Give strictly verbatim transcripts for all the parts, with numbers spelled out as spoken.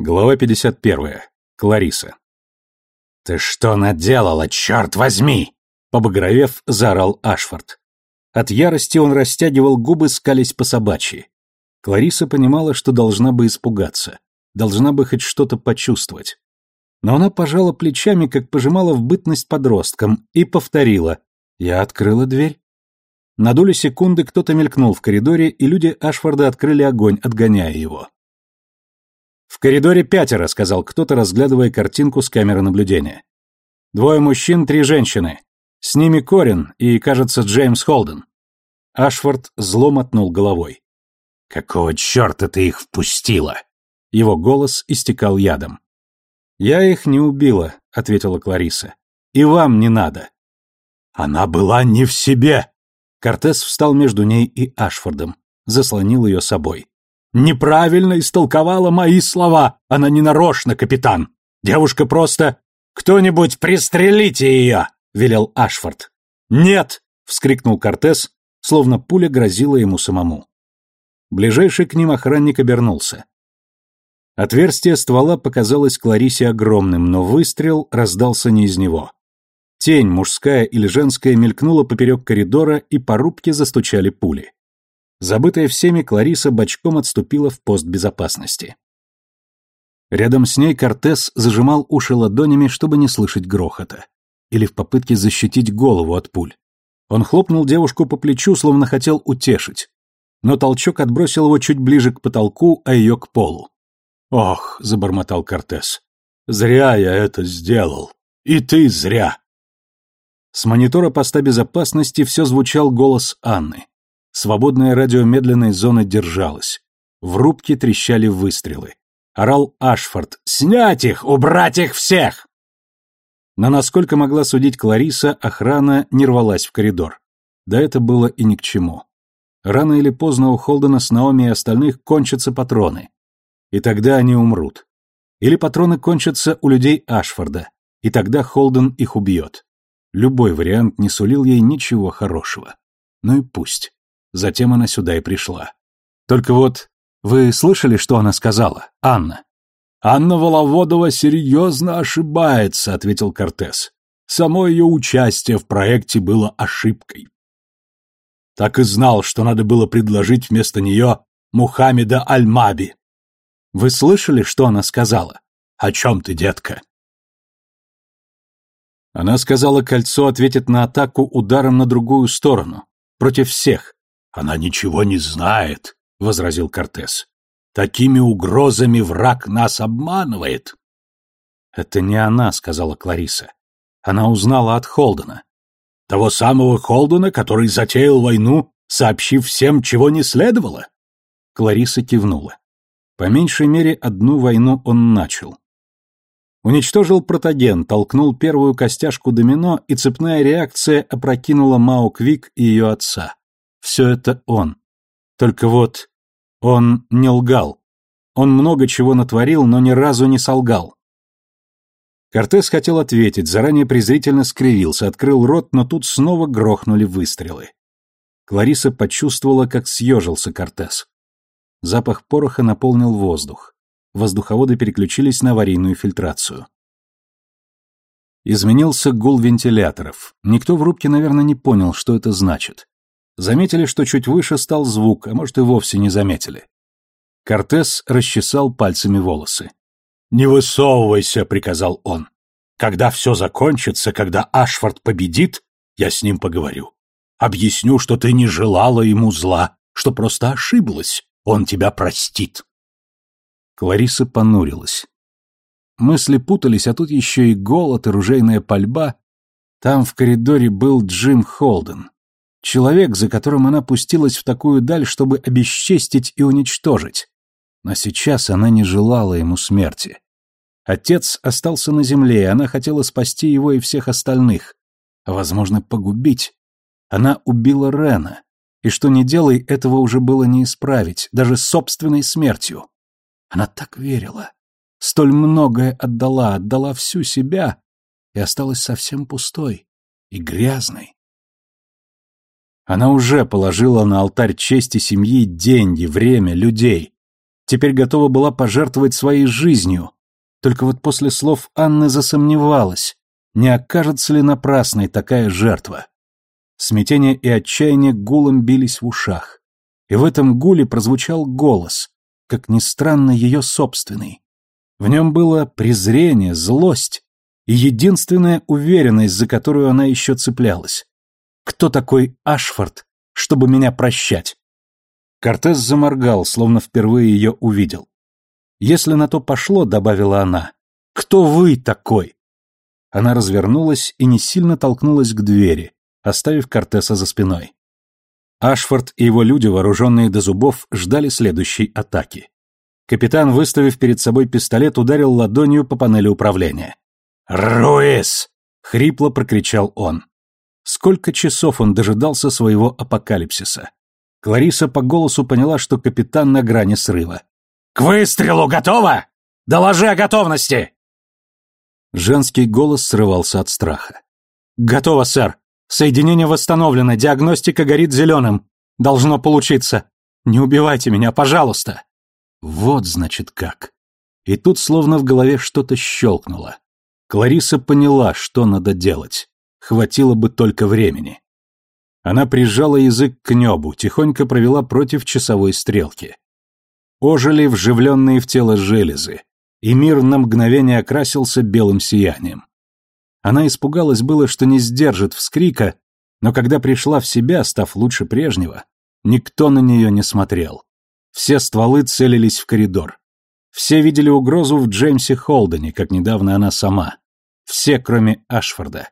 Глава пятьдесят первая. Клариса. «Ты что наделала, черт возьми!» Побагровев, заорал Ашфорд. От ярости он растягивал губы, скались по собачьи. Клариса понимала, что должна бы испугаться, должна бы хоть что-то почувствовать. Но она пожала плечами, как пожимала в бытность подростком, и повторила: «Я открыла дверь». На долю секунды кто-то мелькнул в коридоре, и люди Ашфорда открыли огонь, отгоняя его. «В коридоре пятеро», — сказал кто-то, разглядывая картинку с камеры наблюдения. «Двое мужчин, три женщины. С ними Корин и, кажется, Джеймс Холден». Ашфорд зло мотнул головой. «Какого черта ты их впустила?» Его голос истекал ядом. «Я их не убила», — ответила Клариса. «И вам не надо». «Она была не в себе!» Кортес встал между ней и Ашфордом, заслонил ее собой. «Неправильно истолковала мои слова. Она не нарочно, капитан. Девушка просто... Кто-нибудь пристрелите ее!» — велел Ашфорд. «Нет!» — вскрикнул Кортес, словно пуля грозила ему самому. Ближайший к ним охранник обернулся. Отверстие ствола показалось Кларисе огромным, но выстрел раздался не из него. Тень, мужская или женская, мелькнула поперек коридора, и по рубке застучали пули. Забытая всеми, Клариса бочком отступила в пост безопасности. Рядом с ней Кортес зажимал уши ладонями, чтобы не слышать грохота. Или в попытке защитить голову от пуль. Он хлопнул девушку по плечу, словно хотел утешить. Но толчок отбросил его чуть ближе к потолку, а ее к полу. «Ох», — забормотал Кортес, — «зря я это сделал. И ты зря». С монитора поста безопасности все звучал голос Анны. Свободное радио медленной зоны держалось. В рубке трещали выстрелы. Орал Ашфорд: «Снять их! Убрать их всех!» Но, насколько могла судить Клариса, охрана не рвалась в коридор. Да это было и ни к чему. Рано или поздно у Холдена с Наоми и остальных кончатся патроны. И тогда они умрут. Или патроны кончатся у людей Ашфорда, и тогда Холден их убьет. Любой вариант не сулил ей ничего хорошего. Ну и пусть. Затем она сюда и пришла. Только вот, вы слышали, что она сказала, Анна? «Анна Воловодова серьезно ошибается», — ответил Кортес. «Само ее участие в проекте было ошибкой. Так и знал, что надо было предложить вместо нее Мухаммеда Аль-Маби». «Вы слышали, что она сказала?» «О чем ты, детка?» Она сказала, кольцо ответит на атаку ударом на другую сторону, против всех. «Она ничего не знает», — возразил Кортес. «Такими угрозами враг нас обманывает». «Это не она», — сказала Клариса. «Она узнала от Холдена». «Того самого Холдена, который затеял войну, сообщив всем, чего не следовало?» Клариса кивнула. По меньшей мере, одну войну он начал. Уничтожил протоген, толкнул первую костяшку домино, и цепная реакция опрокинула Мао Квик и ее отца. Все это он. Только вот он не лгал. Он много чего натворил, но ни разу не солгал. Кортес хотел ответить, заранее презрительно скривился, открыл рот, но тут снова грохнули выстрелы. Клариса почувствовала, как съежился Кортес. Запах пороха наполнил воздух. Воздуховоды переключились на аварийную фильтрацию. Изменился гул вентиляторов. Никто в рубке, наверное, не понял, что это значит. Заметили, что чуть выше стал звук, а может и вовсе не заметили. Кортес расчесал пальцами волосы. «Не высовывайся», — приказал он. «Когда все закончится, когда Ашфорд победит, я с ним поговорю. Объясню, что ты не желала ему зла, что просто ошиблась. Он тебя простит». Клариса понурилась. Мысли путались, а тут еще и голод, и ружейная пальба. Там в коридоре был Джим Холден. Человек, за которым она пустилась в такую даль, чтобы обесчестить и уничтожить. Но сейчас она не желала ему смерти. Отец остался на земле, и она хотела спасти его и всех остальных. А, возможно, погубить. Она убила Рена. И что ни делай, этого уже было не исправить, даже собственной смертью. Она так верила. Столь многое отдала, отдала всю себя, и осталась совсем пустой и грязной. Она уже положила на алтарь чести семьи деньги, время, людей. Теперь готова была пожертвовать своей жизнью. Только вот после слов Анны засомневалась, не окажется ли напрасной такая жертва. Смятение и отчаяние гулом бились в ушах. И в этом гуле прозвучал голос, как ни странно, ее собственный. В нем было презрение, злость и единственная уверенность, за которую она еще цеплялась. Кто такой Ашфорд, чтобы меня прощать? Кортес заморгал, словно впервые ее увидел. «Если на то пошло», — добавила она, — «кто вы такой?» Она развернулась и не сильно толкнулась к двери, оставив Кортеса за спиной. Ашфорд и его люди, вооруженные до зубов, ждали следующей атаки. Капитан, выставив перед собой пистолет, ударил ладонью по панели управления. «Руис!» — хрипло прокричал он. Сколько часов он дожидался своего апокалипсиса. Клариса по голосу поняла, что капитан на грани срыва. «К выстрелу готово? Доложи о готовности!» Женский голос срывался от страха. «Готово, сэр. Соединение восстановлено, диагностика горит зеленым. Должно получиться. Не убивайте меня, пожалуйста!» Вот, значит, как. И тут словно в голове что-то щелкнуло. Клариса поняла, что надо делать. Хватило бы только времени. Она прижала язык к небу, тихонько провела против часовой стрелки. Ожили вживленные в тело железы, и мир на мгновение окрасился белым сиянием. Она испугалась было, что не сдержит вскрика, но когда пришла в себя, став лучше прежнего, никто на нее не смотрел. Все стволы целились в коридор. Все видели угрозу в Джеймсе Холдене, как недавно она сама. Все, кроме Ашфорда.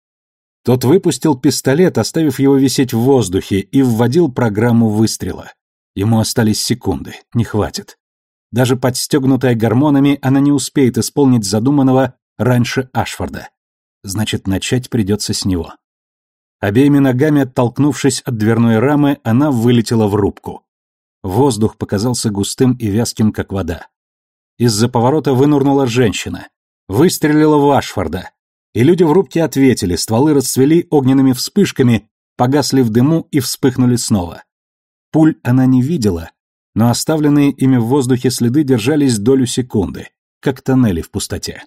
Тот выпустил пистолет, оставив его висеть в воздухе, и вводил программу выстрела. Ему остались секунды, не хватит. Даже подстегнутая гормонами, она не успеет исполнить задуманного раньше Ашфорда. Значит, начать придется с него. Обеими ногами оттолкнувшись от дверной рамы, она вылетела в рубку. Воздух показался густым и вязким, как вода. Из-за поворота вынурнула женщина. Выстрелила в Ашфорда. И люди в рубке ответили, стволы расцвели огненными вспышками, погасли в дыму и вспыхнули снова. Пуль она не видела, но оставленные ими в воздухе следы держались долю секунды, как тоннели в пустоте.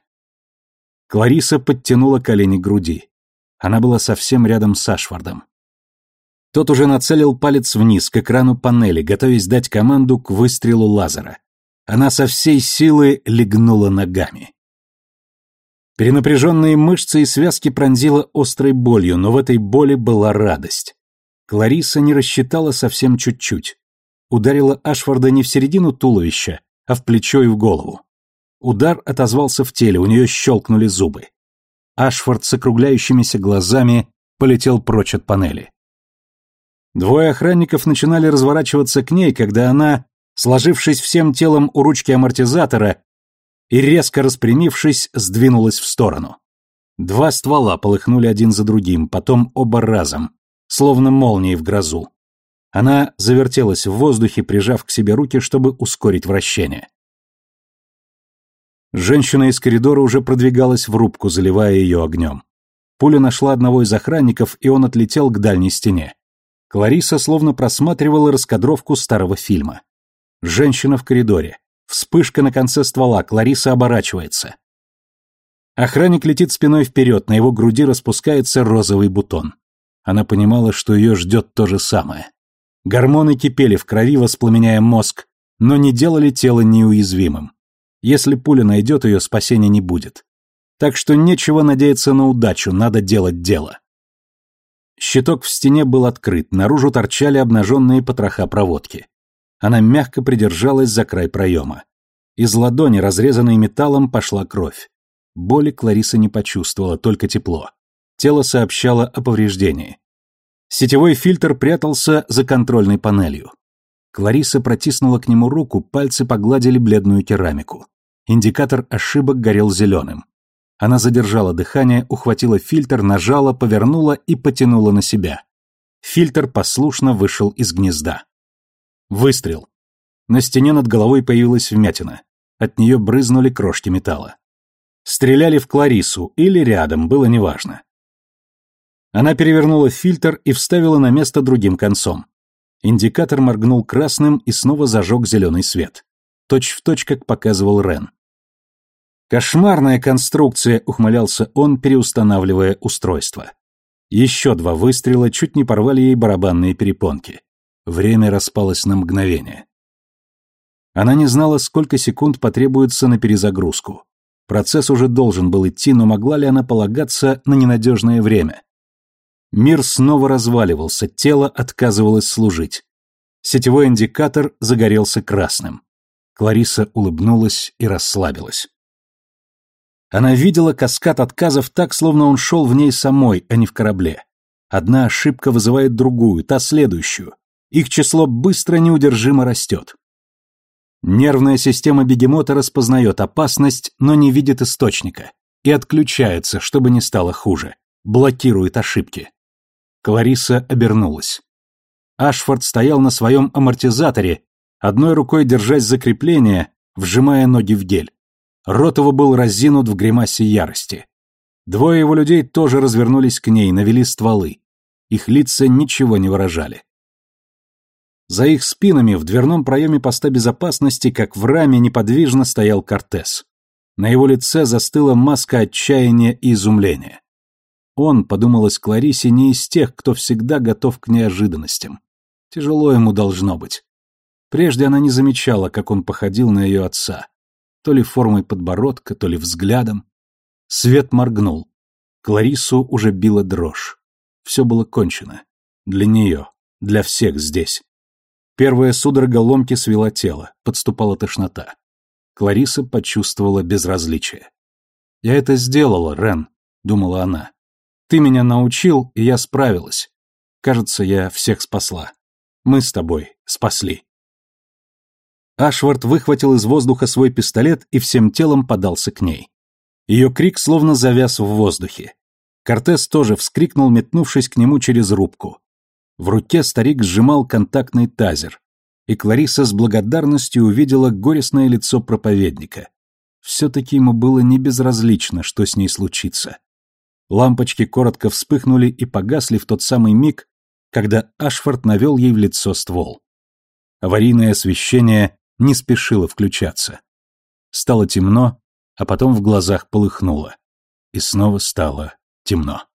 Клариса подтянула колени к груди. Она была совсем рядом с Ашфордом. Тот уже нацелил палец вниз, к экрану панели, готовясь дать команду к выстрелу лазера. Она со всей силы легнула ногами. Перенапряженные мышцы и связки пронзила острой болью, но в этой боли была радость. Клариса не рассчитала совсем чуть-чуть. Ударила Ашфорда не в середину туловища, а в плечо и в голову. Удар отозвался в теле, у нее щелкнули зубы. Ашфорд с округляющимися глазами полетел прочь от панели. Двое охранников начинали разворачиваться к ней, когда она, сложившись всем телом у ручки амортизатора и резко распрямившись, сдвинулась в сторону. Два ствола полыхнули один за другим, потом оба разом, словно молнии в грозу. Она завертелась в воздухе, прижав к себе руки, чтобы ускорить вращение. Женщина из коридора уже продвигалась в рубку, заливая ее огнем. Пуля нашла одного из охранников, и он отлетел к дальней стене. Клариса словно просматривала раскадровку старого фильма. Женщина в коридоре. Вспышка на конце ствола, Клариса оборачивается. Охранник летит спиной вперед, на его груди распускается розовый бутон. Она понимала, что ее ждет то же самое. Гормоны кипели в крови, воспламеняя мозг, но не делали тело неуязвимым. Если пуля найдет ее, спасения не будет. Так что нечего надеяться на удачу, надо делать дело. Щиток в стене был открыт, наружу торчали обнаженные потроха проводки. Она мягко придержалась за край проема. Из ладони, разрезанной металлом, пошла кровь. Боли Клариса не почувствовала, только тепло. Тело сообщало о повреждении. Сетевой фильтр прятался за контрольной панелью. Клариса протиснула к нему руку, пальцы погладили бледную керамику. Индикатор ошибок горел зеленым. Она задержала дыхание, ухватила фильтр, нажала, повернула и потянула на себя. Фильтр послушно вышел из гнезда. Выстрел. На стене над головой появилась вмятина. От нее брызнули крошки металла. Стреляли в Кларису или рядом, было неважно. Она перевернула фильтр и вставила на место другим концом. Индикатор моргнул красным и снова зажег зеленый свет. точь-в-точь, как показывал Рен. «Кошмарная конструкция», — ухмылялся он, переустанавливая устройство. Еще два выстрела чуть не порвали ей барабанные перепонки. Время распалось на мгновение. Она не знала, сколько секунд потребуется на перезагрузку. Процесс уже должен был идти, но могла ли она полагаться на ненадежное время? Мир снова разваливался, тело отказывалось служить. Сетевой индикатор загорелся красным. Клариса улыбнулась и расслабилась. Она видела каскад отказов так, словно он шел в ней самой, а не в корабле. Одна ошибка вызывает другую, та следующую. Их число быстро неудержимо растет. Нервная система бегемота распознает опасность, но не видит источника, и отключается, чтобы не стало хуже, блокирует ошибки. Клариса обернулась. Ашфорд стоял на своем амортизаторе, одной рукой держась за крепление, вжимая ноги в гель. Рот его был разинут в гримасе ярости. Двое его людей тоже развернулись к ней, навели стволы. Их лица ничего не выражали. За их спинами в дверном проеме поста безопасности, как в раме, неподвижно стоял Кортес. На его лице застыла маска отчаяния и изумления. Он, подумалось Кларисе, не из тех, кто всегда готов к неожиданностям. Тяжело ему должно быть. Прежде она не замечала, как он походил на ее отца. То ли формой подбородка, то ли взглядом. Свет моргнул. Кларису уже била дрожь. Все было кончено. Для нее, для всех здесь. Первая судорога ломки свела тело, подступала тошнота. Клариса почувствовала безразличие. «Я это сделала, Рен», — думала она. «Ты меня научил, и я справилась. Кажется, я всех спасла. Мы с тобой спасли». Ашвард выхватил из воздуха свой пистолет и всем телом подался к ней. Ее крик словно завяз в воздухе. Кортес тоже вскрикнул, метнувшись к нему через рубку. В руке старик сжимал контактный тазер, и Клариса с благодарностью увидела горестное лицо проповедника. Все-таки ему было не безразлично, что с ней случится. Лампочки коротко вспыхнули и погасли в тот самый миг, когда Ашфорд навел ей в лицо ствол. Аварийное освещение не спешило включаться. Стало темно, а потом в глазах полыхнуло. И снова стало темно.